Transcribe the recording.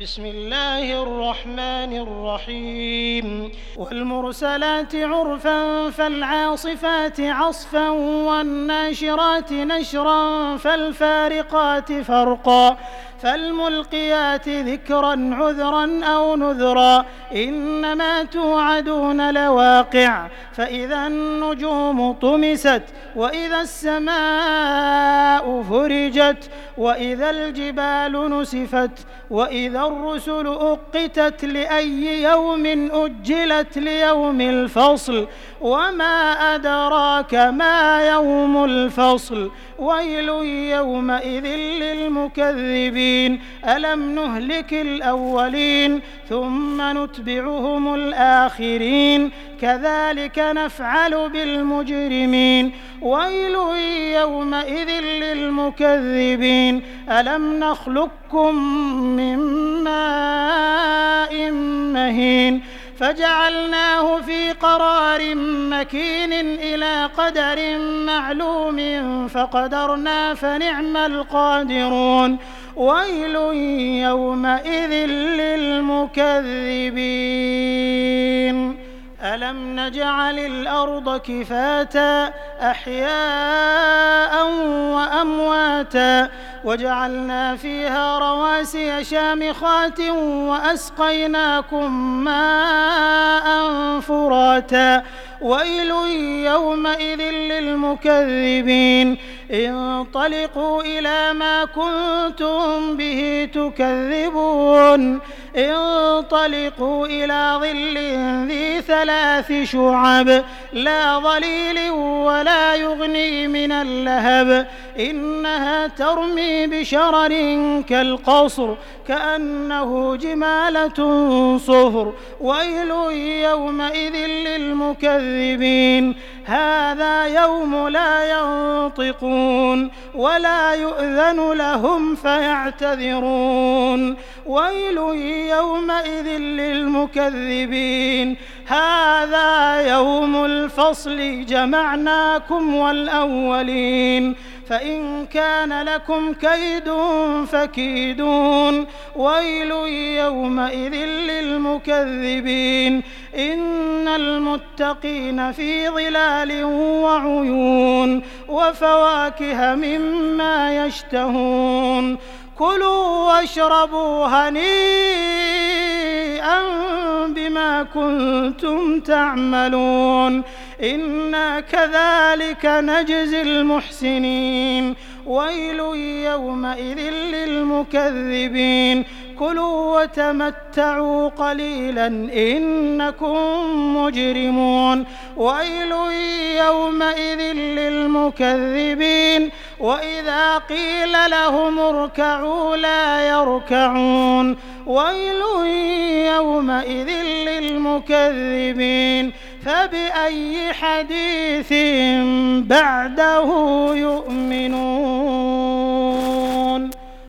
بسم الله الرحمن الرحيم والمرسلات عرفا فالعاصفات عصفا والناشرات نشرا فالفارقات فرقا فالملقيات ذكرا عذرا أو نذرا إنما توعدون لواقع فإذا النجوم طمست وإذا السماء فرجت وإذا الجبال نسفت وإذا الرسل أقتت لأي يوم أجلت ليوم الفصل وما أدراك ما يوم الفصل ويل يومئذ للمكذبين ألم نهلك الأولين ثم نتبعهم الآخرين كذلك نفعل بالمجرمين ويل يومئذ للمكذبين ألم نخلقكم من ماء مهين فجعلناه في قرار مكين إلى قدر معلوم فقدرنا فنعم القادرون ويل يومئذ للمكذبين ألم نجعل الأرض كفاتا أحياء وأمواتا وجعلنا فيها رواسي شامخات وأسقيناكم ماء فراتا ويل يومئذ للمكذبين انطلقوا إلى ما كنتم به تكذبون انطلقوا إلى ظل ذي 3 شعب لا ظليل ولا يغني من اللهب إنها ترمي بشرر كالقصر كأنه جمالة صفر ويل يومئذ للمكذبين هذا يوم لا ينطقون ولا يؤذن لهم فيعتذرون ويل يومئذ للمكذبين هذا يوم الفصل جمعناكم والأولين فإن كان لكم كيد فكيدون ويل يومئذ للمكذبين إن المتقين في ظلال وعيون وفواكه مما يشتهون كلوا واشربوا هنيئا بما كنتم تعملون إنا كذلك نجزي المحسنين ويل يومئذ للمكذبين كلوا وتمتعوا قليلا إنكم مجرمون ويل يومئذ للمكذبين وإذا قيل لهم اركعوا لا يركعون ويل يومئذ للمكذبين فبأي حديث بعده يؤمنون